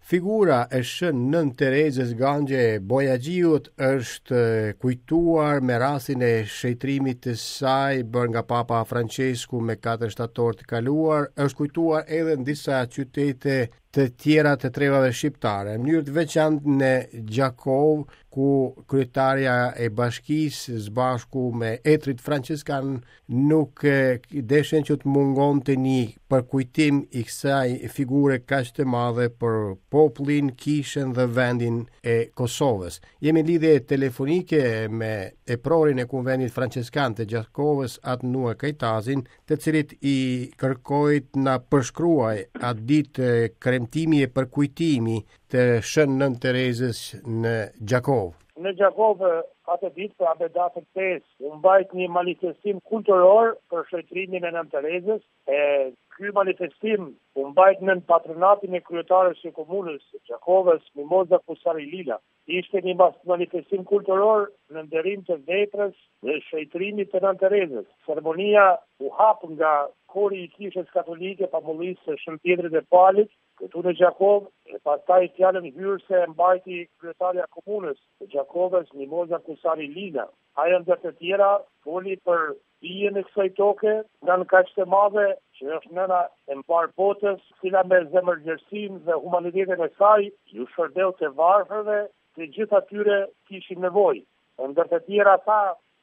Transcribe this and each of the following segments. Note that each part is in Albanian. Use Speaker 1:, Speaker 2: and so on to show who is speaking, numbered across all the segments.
Speaker 1: Figura e shën Nën Terezës Gangje Bojaxhiut është kujtuar me rastin e shëtrimit të saj bërë nga Papa Francesku me 4 shtator të kaluar, është kujtuar edhe në disa qytete të tjera të trevave shqiptare, në mënyrë të veçantë në Gjakov, ku kryetarja e bashkisë së bashku me etrit franceskan nuk deshen që të mungon të një përkujtim i kësaj figure kaq të madhe për popullin, kishën dhe vendin e Kosovës. Jemi në lidhje telefonike me eprorin e konventit franceskan të Gjakovës, atë Nue Kajtazin, të cilit i kërkojt na përshkruaj atë ditë kremtimi e përkujtimi të shën Nën Terezës në Gjakov.
Speaker 2: Në Gjakovë atë ditë për abedatën 5, u mbajt një manifestim kulturor për shëtrimin e Nën Terezës. Ky manifestim u mbajt në patronatin e kryetarës së komunës së Gjakovës, Mimoza Kusari Lila. Ishte një manifestim kulturor në nderim të veprës dhe shëtrimit të Nën Terezës. Ceremonia u hap nga kori i kishës katolike pamullisë së Shën Pjetrit e Palit këtu në Gjakov, e pastaj fjalën hyrëse e mbajti kryetarja komunës së Gjakovës, Mimoza Kusari Lila. Ajo ndër të tjera foli për hijen e kësaj toke, nën kaq të madhe që është nëna e mbar botës, cila me zemërgjërsinë dhe humanitetin e saj ju shërdeu të varfërve, të gjithë atyre kishin nevojë. Ndër të tjera tha,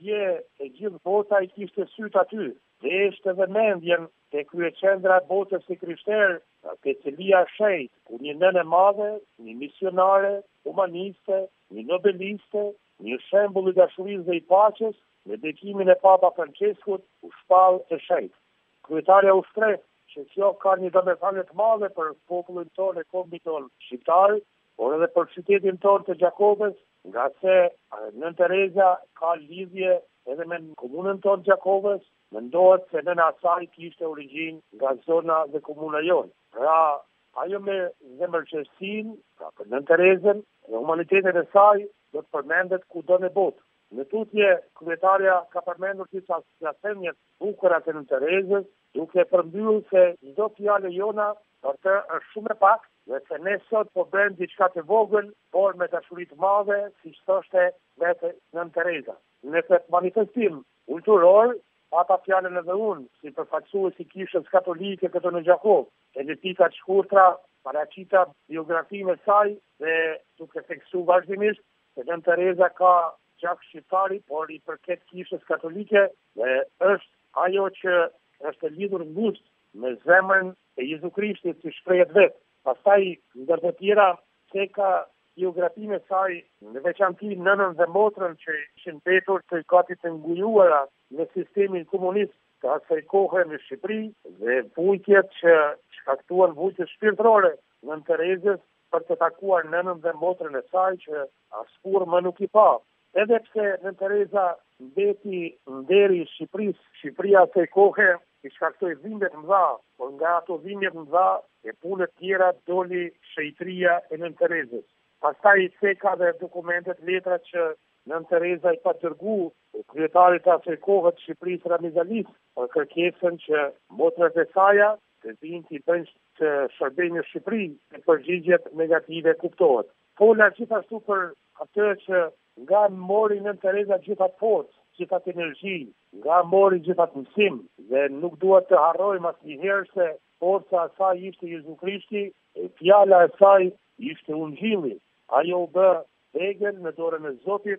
Speaker 2: e gjithë bota i kishte syt aty. Dhe ishte dhe mendjen të kryeqendra e botës së krishterë, te Celia Shejt, ku një nënë e madhe, një misionare, humaniste, një nobeliste, një shembull i dashurisë dhe i paqes, me bekimin e Papa Franceskut, u shpall të Shejt. Kryetarja u shtreh që kjo ka një domethënie të madhe për popullin tonë e kombit tonë shqiptar, por edhe për qytetin tonë të Gjakovës, nga se Nën Tereza ka lidhje edhe me komunën tonë Gjakovës. Mendohet se nëna saj kishte origjinë nga zona dhe komuna jonë. Pra, ajo me zemërqësinë, për Nën Terezën dhe humanitetin e saj, do të përmendet kudo në botë. Në tutje, kryetarja ka përmendur disa themje bukura të Nën Terezës, duke përmbyllur se çdo fjalë jona për të është shumë e pak, dhe se ne sot po bëjmë diçka të vogël, por me dashuri të madhe, siç thoshte vetë Nën Tereza. Në këtë manifestim kulturor, pata fjalën edhe unë, si përfaqësues i kishës katolike këtu në Gjakov, e në pika të shkurtra paraqita biografinë e saj dhe duke theksuar vazhdimisht se Nën Tereza ka gjak shqiptari, por i përket kishës katolike dhe është ajo që është lidhur ngushtë me zemrën e Jezu Krishtit si shprehet vetë. Pastaj ndër të tjera se ka biografinë e saj, në veçanti nënën dhe motrën që ishin mbetur të gati të ngujuara në sistemin komunist të asaj kohe në Shqipëri dhe vujtjet që shkaktuan vujtje shpirtërore Nën Terezës për të takuar nënën dhe motrën e saj që askur më nuk i pa. Edhe pse Nën Tereza mbeti nderi i Shqipërisë, Shqipëria asaj kohe i shkaktoi dhimbje të mëdha, por nga ato dhimbje të mëdha e punët tjera doli shëjtria e Nën Terezës. Pastaj se ka dhe dokumentet, letrat që Nën Tereza i ka dërguar kryetarit të asaj kohe të Shqipërisë Ramizalis për kërkesën që motrat e saj të vinë të bëjnë të shërbejnë në Shqipëri e përgjigjet negative kuptohet. Fola gjithashtu për atë që nga mori Nën Tereza gjithat forcë, gjithat energji, nga mori gjithat mësim dhe nuk duhet të harrojmë asnjëherë se forca e saj ishte Jezu Krishti, e fjala e saj ishte Ungjilli. Ajo u bë vegël në dorën e Zotit,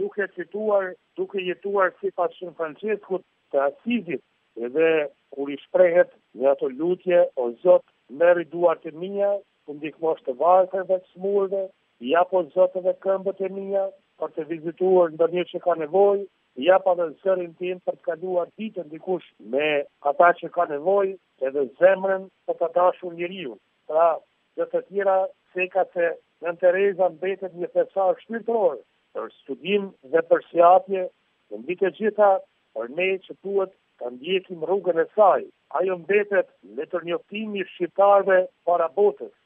Speaker 2: duke jetuar sipas Shën Franceskut të Asizit, edhe kur i shprehet në ato lutje, o Zot, merri duart e mia, të ndihmosh të varfërve, të smurve, jap o Zot edhe këmbët e mia për të vizituar ndonjë që ka nevojë, jap edhe zërin tim për të kaluar ditën dikush me ata që ka nevojë, edhe zemrën për të dashur njeriu. Pra, dhe të tjera se ka se Nën Tereza mbetet një thesar shpirtëror për studim dhe për sjellje, dhe mbi të gjitha për ne që duhet të ndjekim rrugën e saj. Ajo mbetet letërnjoftimi i shqiptarëve para botës.